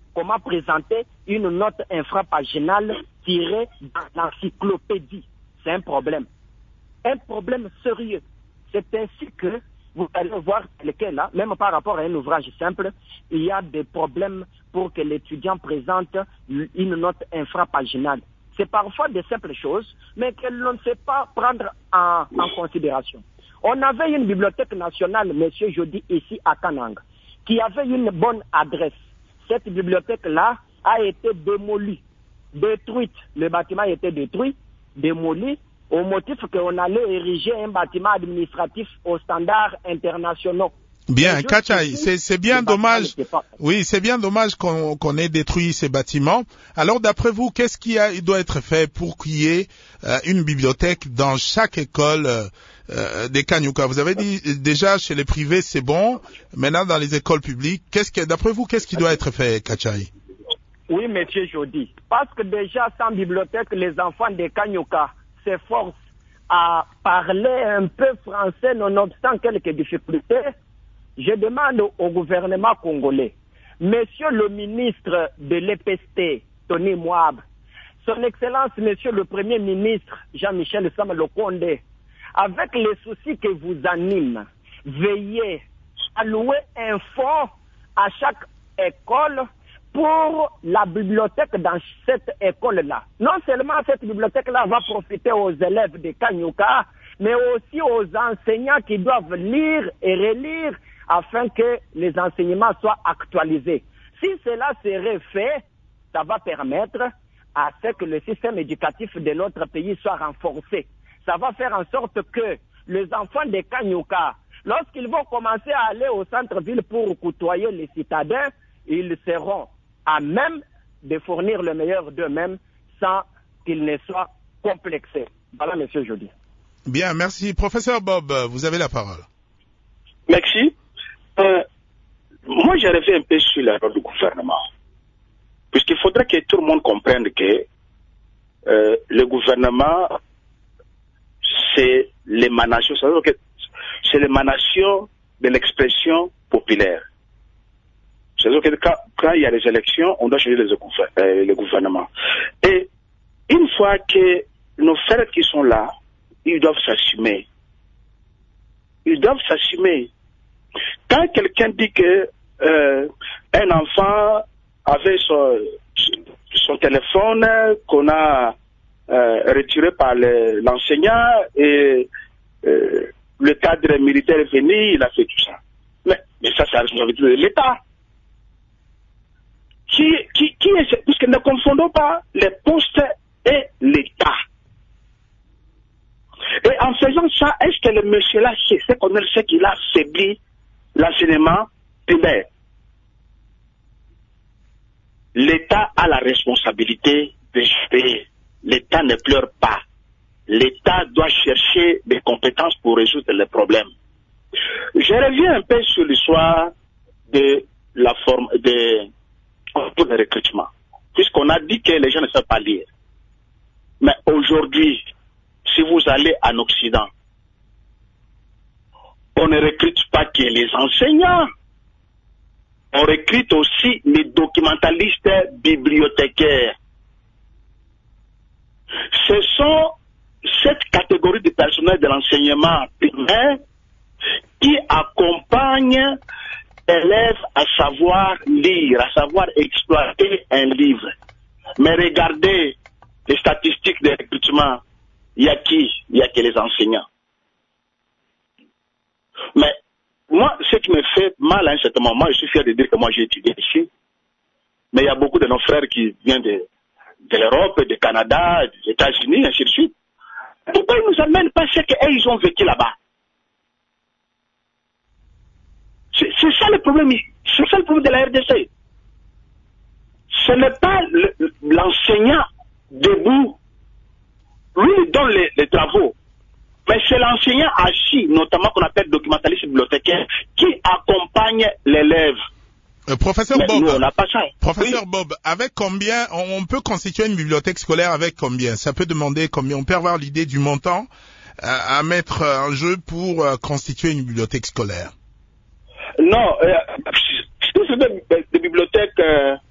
comment présenter une note infrapaginale tirée dans l'encyclopédie. C'est un problème. Un problème sérieux. C'est ainsi que vous allez voir quelqu'un là, même par rapport à un ouvrage simple, il y a des problèmes pour que l'étudiant présente une note infrapaginale. C'est parfois des simples choses, mais que l'on ne sait pas prendre en, en considération. On avait une bibliothèque nationale, monsieur Jody, ici à Kanang, qui avait une bonne adresse. Cette bibliothèque-là a été démolie, détruite. Le bâtiment a été détruit, démoli, au motif qu'on allait ériger un bâtiment administratif aux standards internationaux. Bien, Kachai, c'est bien dommage. Oui, c'est bien dommage qu'on qu'on ait détruit ces bâtiments. Alors, d'après vous, qu'est-ce qui a, il doit être fait pour qu'il y ait euh, une bibliothèque dans chaque école euh, des Kanyuka? Vous avez dit déjà chez les privés c'est bon. Maintenant, dans les écoles publiques, qu'est-ce que, d'après vous, qu'est-ce qui doit être fait, Kachai? Oui, monsieur Jody. Parce que déjà, sans bibliothèque, les enfants des Kanyuka s'efforcent à parler un peu français, nonobstant quelques difficultés. Je demande au gouvernement congolais, monsieur le ministre de l'E P S T, Tony Mwab, son Excellence, monsieur le Premier ministre, Jean-Michel Sama Lokonde, avec les soucis que vous animent, veillez à louer un fonds à chaque école pour la bibliothèque dans cette école-là. Non seulement cette bibliothèque-là va profiter aux élèves de Kanyuka, mais aussi aux enseignants qui doivent lire et relire afin que les enseignements soient actualisés. Si cela serait fait, ça va permettre à ce que le système éducatif de notre pays soit renforcé. Ça va faire en sorte que les enfants de Kanyuka, lorsqu'ils vont commencer à aller au centre-ville pour côtoyer les citadins, ils seront à même de fournir le meilleur d'eux-mêmes sans qu'ils ne soient complexés. Voilà, monsieur Jody. Bien, merci. Professeur Bob, vous avez la parole. Merci. Euh, moi, j'ai rêvé un peu sur la rôle du gouvernement. Puisqu'il faudrait que tout le monde comprenne que euh, le gouvernement, c'est l'émanation, c'est l'émanation de l'expression populaire. C'est-à-dire que quand, quand il y a des élections, on doit changer les, euh, le gouvernement. Et une fois que nos frères qui sont là, ils doivent s'assumer. Ils doivent s'assumer. Quand quelqu'un dit que euh, un enfant avait son, son téléphone qu'on a euh, retiré par l'enseignant et euh, le cadre militaire est venu, il a fait tout ça. Mais, mais ça, c'est la responsabilité de l'État. Qui, qui, qui est, puisque ne confondons pas les postes et l'État. Et en faisant ça, est-ce que le monsieur-là sait qu'on sait qu'il a affaibli l'enseignement primaire? L'État a la responsabilité de gérer. L'État ne pleure pas. L'État doit chercher des compétences pour résoudre les problèmes. Je reviens un peu sur l'histoire de la forme de, de recrutement. Puisqu'on a dit que les gens ne savent pas lire. Mais aujourd'hui, si vous allez en Occident, on ne recrute pas que les enseignants. On recrute aussi les documentalistes bibliothécaires. Ce sont cette catégorie de personnel de l'enseignement primaire qui accompagnent l'élève à savoir lire, à savoir exploiter un livre. Mais regardez les statistiques de recrutement. Il y a qui? Il y a que les enseignants. Mais moi, ce qui me fait mal à un certain moment, je suis fier de dire que moi j'ai étudié ici, mais il y a beaucoup de nos frères qui viennent de, de l'Europe, du Canada, des États-Unis, ainsi de suite. Pourquoi ils ne nous amènent pas ce qu'ils ont vécu là-bas? C'est ça le problème, c'est ça le problème de la R D C. Ce n'est pas l'enseignant debout, lui il donne les, les travaux. Mais c'est l'enseignant assis, notamment qu'on appelle documentaliste bibliothécaire, qui accompagne l'élève. Euh, professeur Mais Bob, nous, on n'a pas ça. professeur Oui. Bob, avec combien, on, on peut constituer une bibliothèque scolaire avec combien? Ça peut demander combien? On peut avoir l'idée du montant euh, à mettre en jeu pour euh, constituer une bibliothèque scolaire? Non, euh, si c'est des, des bibliothèques euh,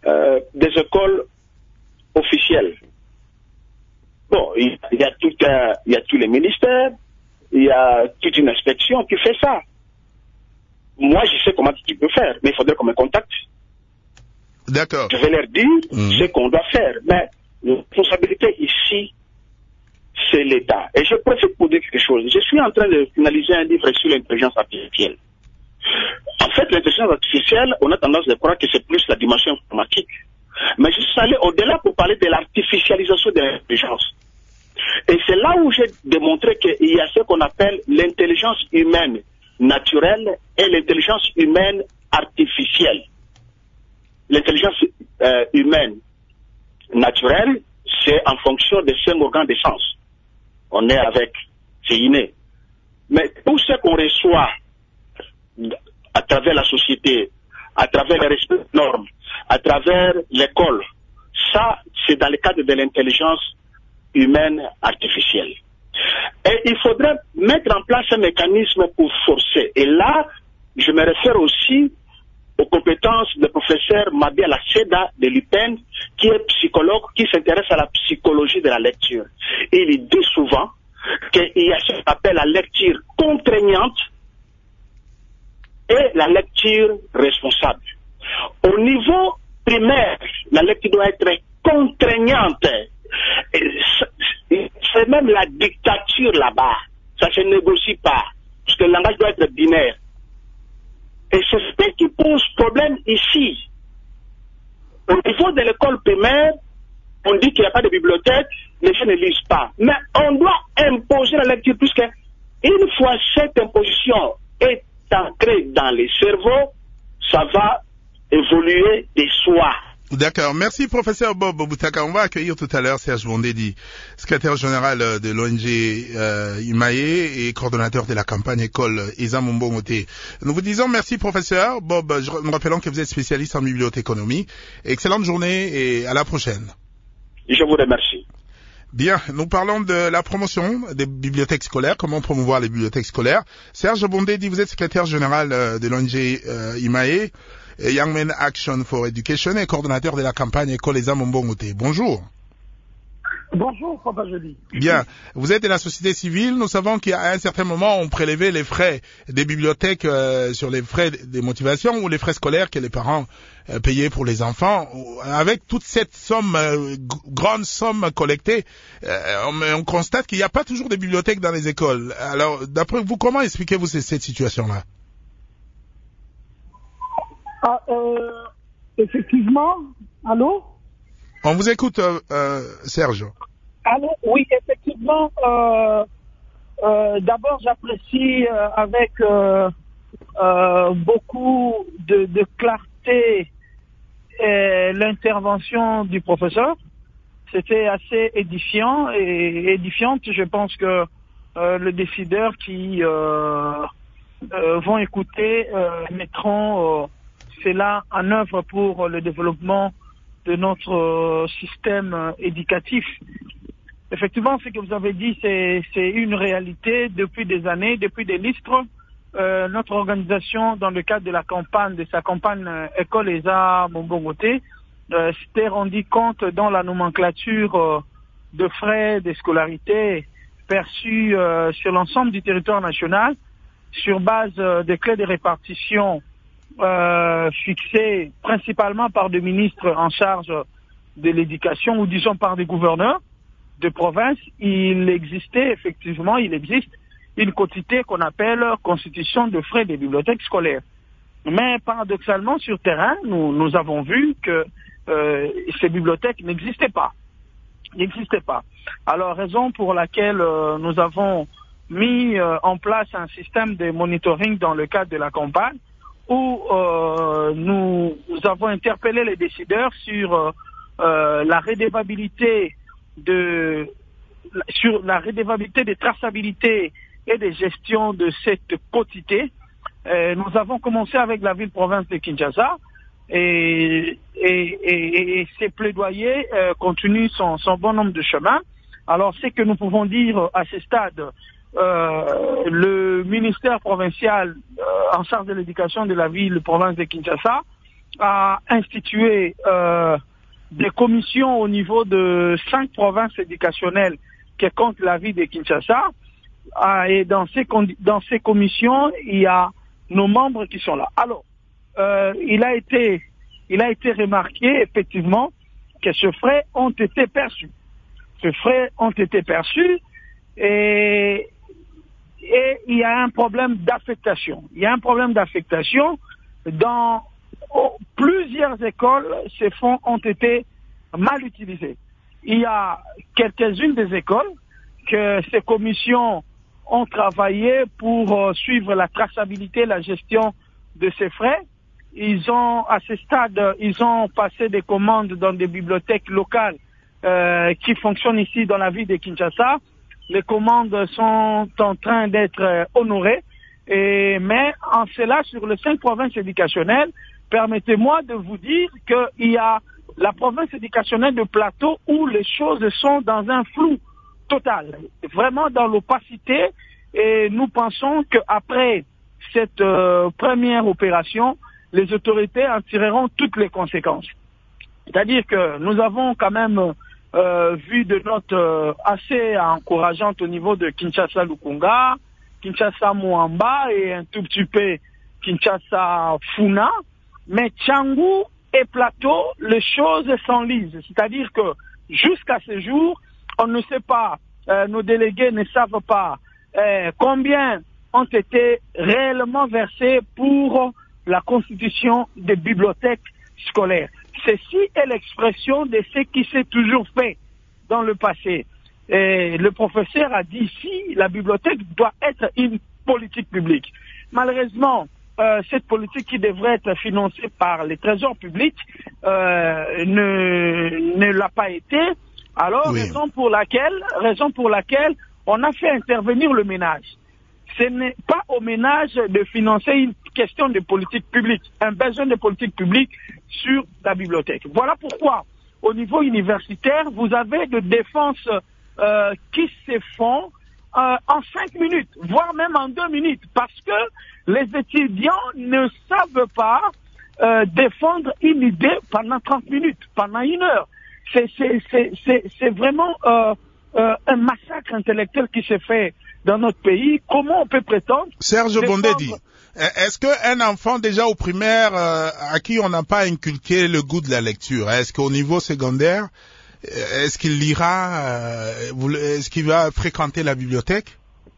euh, des écoles officielles. Bon, il y a tout un, il y a tous les ministères, il y a toute une inspection qui fait ça. Moi, je sais comment tu peux faire, mais il faudrait qu'on me contacte. D'accord. Je vais leur dire mmh. ce qu'on doit faire. Mais la responsabilité ici, c'est l'État. Et je profite pour dire quelque chose. Je suis en train de finaliser un livre sur l'intelligence artificielle. En fait, l'intelligence artificielle, on a tendance à croire que c'est plus la dimension informatique. Mais je suis allé au-delà pour parler de l'artificialisation de l'intelligence. Et c'est là où j'ai démontré qu'il y a ce qu'on appelle l'intelligence humaine naturelle et l'intelligence humaine artificielle. L'intelligence euh, humaine naturelle, c'est en fonction des cinq organes de sens. On est avec, c'est inné. Mais tout ce qu'on reçoit à travers la société, à travers le respect des normes, à travers l'école, ça, c'est dans le cadre de l'intelligence humaine artificielle. Et il faudrait mettre en place un mécanisme pour forcer. Et là, je me réfère aussi aux compétences du professeur Mabia Laceda de l'U P E N, qui est psychologue, qui s'intéresse à la psychologie de la lecture. Et il dit souvent qu'il y a ce qu'on appelle la lecture contraignante et la lecture responsable. Au niveau primaire, la lecture doit être contraignante. C'est même la dictature là-bas. Ça ne se négocie pas. Parce que le langage doit être binaire. Et c'est ce qui pose problème ici. Au niveau de l'école primaire, on dit qu'il n'y a pas de bibliothèque, les gens ne lisent pas. Mais on doit imposer la lecture, puisque une fois cette imposition est ancrée dans les cerveaux, ça va évoluer de soi. D'accord. Merci, professeur Bob Boutaka. On va accueillir tout à l'heure Serge Bondedi, secrétaire général de l'O N G euh, Imaye et coordonnateur de la campagne école Eza Mbongote. Nous vous disons merci, professeur Bob. Nous rappelons que vous êtes spécialiste en bibliothéconomie. Excellente journée et à la prochaine. Je vous remercie. Bien, nous parlons de la promotion des bibliothèques scolaires, comment promouvoir les bibliothèques scolaires. Serge Bondedi, vous êtes secrétaire général de l'O N G euh, Imaye, Young Men Action for Education et coordonnateur de la campagne École Eza Mbongote. Bonjour. Bonjour, Papa Jeudi. Bien. Vous êtes de la société civile. Nous savons qu'à un certain moment, on prélevait les frais des bibliothèques euh, sur les frais de motivation ou les frais scolaires que les parents euh, payaient pour les enfants. Avec toute cette somme, euh, grande somme collectée, euh, on, on constate qu'il n'y a pas toujours de bibliothèques dans les écoles. Alors, d'après vous, comment expliquez-vous cette situation-là? Ah, euh, effectivement, allô? On vous écoute, euh, euh, Serge. Allô, oui, effectivement. Euh, euh, D'abord, j'apprécie euh, avec euh, euh, beaucoup de, de clarté l'intervention du professeur. C'était assez édifiant et édifiante. Je pense que euh, les décideurs qui euh, euh, vont écouter euh, mettront euh, cela en œuvre pour le développement de notre euh, système euh, éducatif. Effectivement, ce que vous avez dit, c'est une réalité depuis des années, depuis des lustres. Euh, notre organisation, dans le cadre de la campagne, de sa campagne euh, École Eza Mbongote, euh, s'était rendu compte dans la nomenclature euh, de frais de scolarité perçus euh, sur l'ensemble du territoire national, sur base euh, des clés de répartition Euh, fixé principalement par des ministres en charge de l'éducation ou disons par des gouverneurs de province, il existait effectivement, il existe une quantité qu'on appelle constitution de frais des bibliothèques scolaires. Mais paradoxalement, sur terrain, nous, nous avons vu que euh, ces bibliothèques n'existaient pas. N'existaient pas. Alors, raison pour laquelle euh, nous avons mis euh, en place un système de monitoring dans le cadre de la campagne, où euh, nous, nous avons interpellé les décideurs sur euh, euh, la redevabilité de sur la redevabilité des traçabilités et des gestions de cette quantité. Euh, nous avons commencé avec la ville-province de Kinshasa et, et, et, et ces plaidoyers euh, continuent son, son bon nombre de chemins. Alors, ce que nous pouvons dire à ce stade, Euh, le ministère provincial euh, en charge de l'éducation de la ville, province de Kinshasa, a institué euh, des commissions au niveau de cinq provinces éducationnelles qui comptent la vie de Kinshasa. Euh, et dans ces, dans ces commissions, il y a nos membres qui sont là. Alors, euh, il a été, il a été remarqué effectivement que ces frais ont été perçus. Ces frais ont été perçus et, et il y a un problème d'affectation. Il y a un problème d'affectation dans oh, plusieurs écoles. Ces fonds ont été mal utilisés. Il y a quelques-unes des écoles que ces commissions ont travaillé pour euh, suivre la traçabilité, la gestion de ces frais. Ils ont, à ce stade, ils ont passé des commandes dans des bibliothèques locales euh, qui fonctionnent ici dans la ville de Kinshasa. Les commandes sont en train d'être euh, honorées. Et, mais en cela, sur les cinq provinces éducationnelles, permettez-moi de vous dire qu'il y a la province éducationnelle de Plateau où les choses sont dans un flou total, vraiment dans l'opacité. Et nous pensons qu'après cette euh, première opération, les autorités en tireront toutes les conséquences. C'est-à-dire que nous avons quand même euh, vu de notes euh, assez encourageantes au niveau de Kinshasa-Lukunga, Kinshasa-Muamba et un tout petit peu Kinshasa-Funa. Mais Tchangou et Plateau, les choses s'enlisent. C'est-à-dire que jusqu'à ce jour, on ne sait pas, euh, nos délégués ne savent pas euh, combien ont été réellement versés pour la constitution des bibliothèques scolaires. Ceci est l'expression de ce qui s'est toujours fait dans le passé. Et le professeur a dit ici, la bibliothèque doit être une politique publique. Malheureusement, euh, cette politique qui devrait être financée par les trésors publics euh, ne, ne l'a pas été. Alors, oui. raison pour laquelle, raison pour laquelle on a fait intervenir le ménage. Ce n'est pas au ménage de financer une question de politique publique, un besoin de politique publique sur la bibliothèque. Voilà pourquoi, au niveau universitaire, vous avez des défenses euh, qui se font euh, en cinq minutes, voire même en deux minutes, parce que les étudiants ne savent pas euh, défendre une idée pendant trente minutes, pendant une heure. C'est, c'est, c'est, c'est, c'est vraiment euh, euh, un massacre intellectuel qui se fait dans notre pays. Comment on peut prétendre... Serge défendre... Bondedi, est-ce qu'un enfant déjà au primaire euh, à qui on n'a pas inculqué le goût de la lecture, est-ce qu'au niveau secondaire, est-ce qu'il lira, euh, est-ce qu'il va fréquenter la bibliothèque?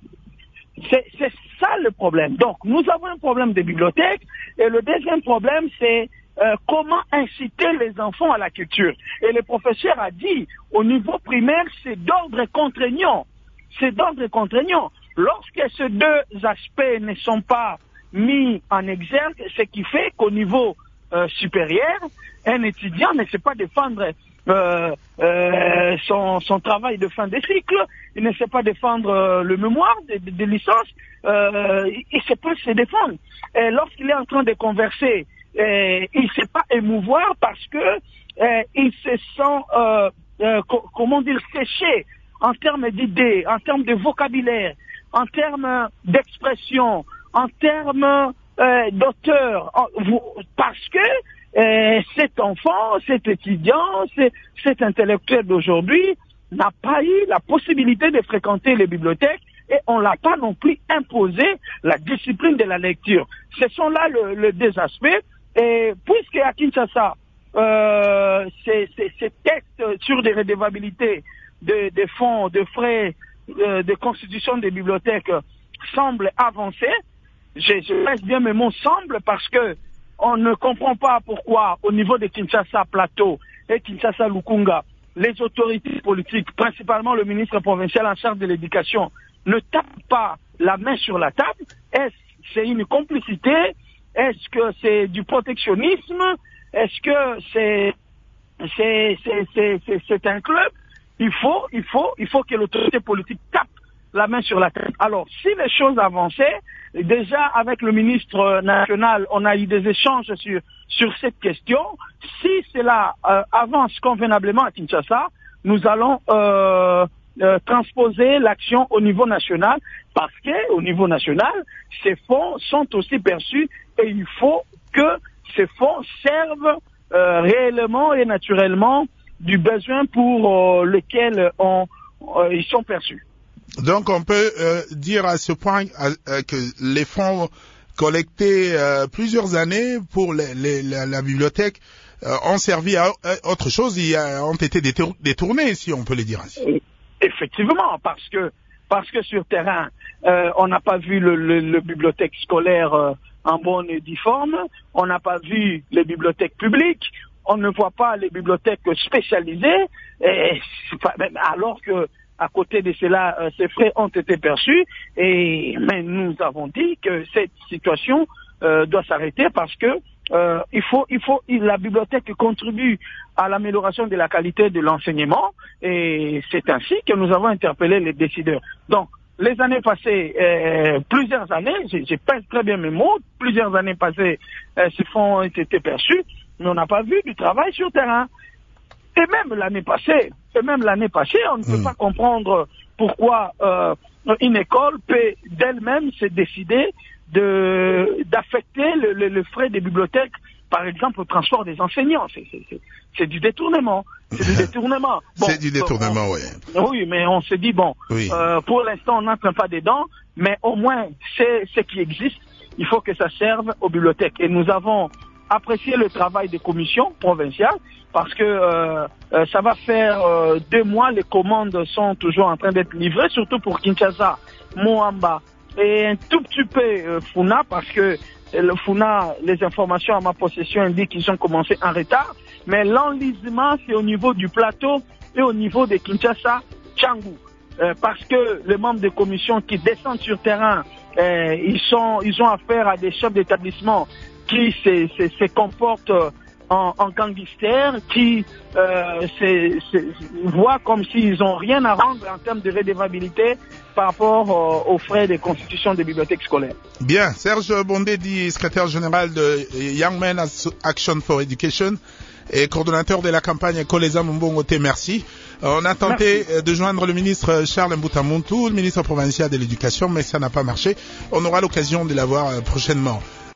c'est, c'est ça le problème. Donc, nous avons un problème de bibliothèque et le deuxième problème, c'est Euh, comment inciter les enfants à la culture. Et le professeur a dit, au niveau primaire, c'est d'ordre contraignant. C'est d'ordre contraignant. Lorsque ces deux aspects ne sont pas mis en exergue, ce qui fait qu'au niveau euh, supérieur, un étudiant ne sait pas défendre euh, euh, son, son travail de fin de cycle, il ne sait pas défendre euh, le mémoire de, de, de licence, euh, il ne sait pas se défendre. Et lorsqu'il est en train de converser, Euh, il ne sait pas émouvoir parce que euh, il se sent, euh, euh, co- comment dire, séché en termes d'idées, en termes de vocabulaire, en termes d'expression, en termes euh, d'auteur, en, vous, parce que euh, cet enfant, cet étudiant, cet, cet intellectuel d'aujourd'hui n'a pas eu la possibilité de fréquenter les bibliothèques et on ne l'a pas non plus imposé la discipline de la lecture. Ce sont là le, le deux aspects. Et puisque à Kinshasa, euh, ces, ces, ces textes sur des redevabilités de, de fonds, de frais, de, de constitution des bibliothèques semblent avancer, je, je laisse bien mes mots semblent parce que on ne comprend pas pourquoi au niveau de Kinshasa Plateau et Kinshasa Lukunga, les autorités politiques, principalement le ministre provincial en charge de l'éducation, ne tapent pas la main sur la table. Est-ce c'est une complicité? Est-ce que c'est du protectionnisme? Est-ce que c'est, c'est, c'est, c'est, c'est, c'est un club? Il faut, il faut, il faut que l'autorité politique tape la main sur la tête. Alors, si les choses avançaient, déjà avec le ministre national, on a eu des échanges sur, sur cette question. Si cela euh, avance convenablement à Kinshasa, nous allons euh, euh, transposer l'action au niveau national, parce que au niveau national, ces fonds sont aussi perçus et il faut que ces fonds servent euh, réellement et naturellement du besoin pour euh, lequel on, euh, ils sont perçus. Donc on peut euh, dire à ce point euh, que les fonds collectés euh, plusieurs années pour les, les, la, la bibliothèque euh, ont servi à, à autre chose, ils a, ont été détournés, si on peut le dire ainsi. Effectivement, parce que parce que sur terrain, euh, on n'a pas vu le, le, le bibliothèque scolaire euh, en bonne et due forme, on n'a pas vu les bibliothèques publiques, on ne voit pas les bibliothèques spécialisées, et, alors que à côté de cela, euh, ces frais ont été perçus, et mais nous avons dit que cette situation euh, doit s'arrêter parce que euh, il faut, il faut, la bibliothèque contribue à l'amélioration de la qualité de l'enseignement, et c'est ainsi que nous avons interpellé les décideurs. Donc, les années passées, euh, plusieurs années, j'ai pas très bien mes mots, plusieurs années passées, euh, ces fonds ont été perçus, mais on n'a pas vu du travail sur terrain. Et même l'année passée, et même l'année passée, on ne peut mmh. pas comprendre pourquoi euh, une école peut d'elle-même se décider de d'affecter le, le, le frais des bibliothèques, par exemple au transport des enseignants. C'est, c'est, c'est, c'est du détournement. C'est du détournement. Bon, c'est du détournement, oui. Oui, mais on se dit, bon, oui. euh, pour l'instant, on n'entre pas dedans, mais au moins, c'est ce qui existe. Il faut que ça serve aux bibliothèques. Et nous avons apprécié le travail des commissions provinciales parce que euh, euh, ça va faire euh, deux mois, les commandes sont toujours en train d'être livrées, surtout pour Kinshasa, Moamba et un tout petit peu euh, Funa, parce que le Funa, les informations à ma possession indiquent qu'ils ont commencé en retard, mais l'enlisement c'est au niveau du plateau et au niveau de Kinshasa, Tchangou, euh, parce que les membres des commissions qui descendent sur terrain, euh, ils sont, ils ont affaire à des chefs d'établissement qui se, se, se comportent en, en gangsters, qui euh, se, se, voient comme s'ils n'ont rien à rendre en termes de redevabilité par rapport euh, aux frais de constitution des bibliothèques scolaires. Bien, Serge Bondé, dit secrétaire général de Young Men Action for Education et coordonnateur de la campagne Koleza Mbongote, merci. On a tenté merci. de joindre le ministre Charles Mbutamuntu, le ministre provincial de l'Éducation, mais ça n'a pas marché. On aura l'occasion de l'avoir prochainement.